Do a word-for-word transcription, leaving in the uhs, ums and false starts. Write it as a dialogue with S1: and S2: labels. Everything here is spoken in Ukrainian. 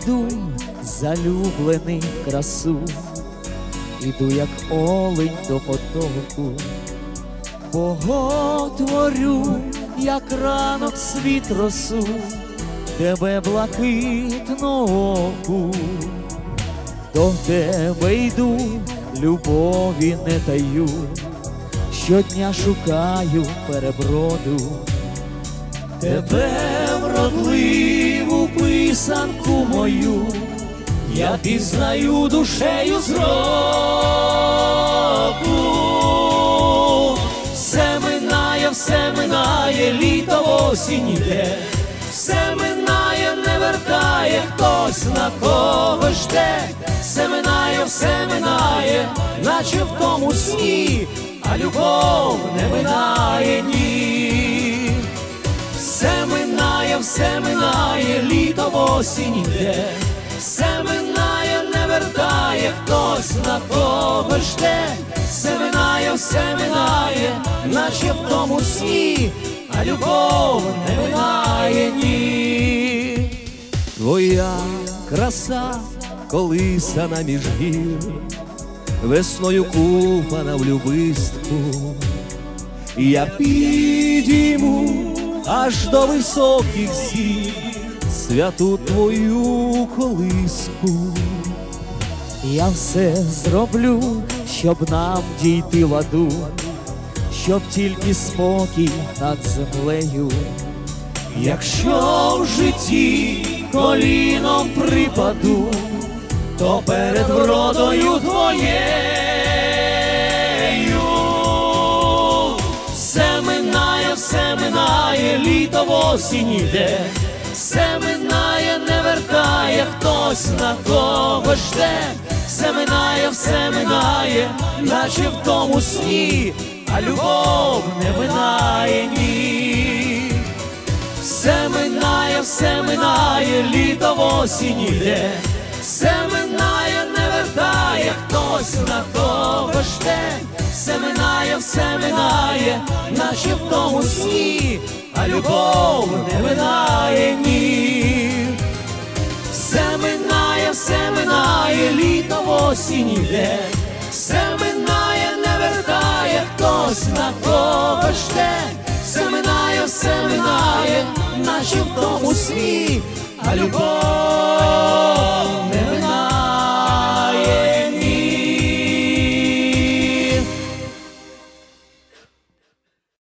S1: йду, залюблений в красу, іду, як олень до потоку, боготворю, як ранок світ росу, тебе блакитнооку. До тебе йду, любові не таю, щодня шукаю переброду. Тебе вродливу писанку мою я пізнаю душею зроку. Все минає, все минає, літо, осінь іде, все минає, не вертає, хтось на кого жде. Все минає, все минає, наче в тому сні, а любов не минає, ні. Все минає, все минає, літо, осінь іде, все минає, не вертає, хтось на кого жде. Все минає, все минає, наче в тому сні, а любов не минає, ні.
S2: Твоя краса колисана між гір, весною купана в любистку. Я підійму аж до високих зір святу твою колиску.
S1: Я все зроблю, щоб нам дійти ладу, щоб тільки спокій над землею. Якщо в житті коліном припаду, то перед вродою твоєю. Все минає, все минає, літо, осінь іде, все минає, не вертає, хтось на кого жде. Все минає, все минає, наче в тому сні, а любов не минає, ні. Все минає, все минає, літо, осінь іде, все минає, не вертає, хтось на кого жде. Все минає, все минає, наче в тому сні, а любов не минає, ні. Все минає, все минає, літо, осінь іде, все минає, не вертає, хтось на кого жде. Все минає, все минає, наче в тому сні, а любов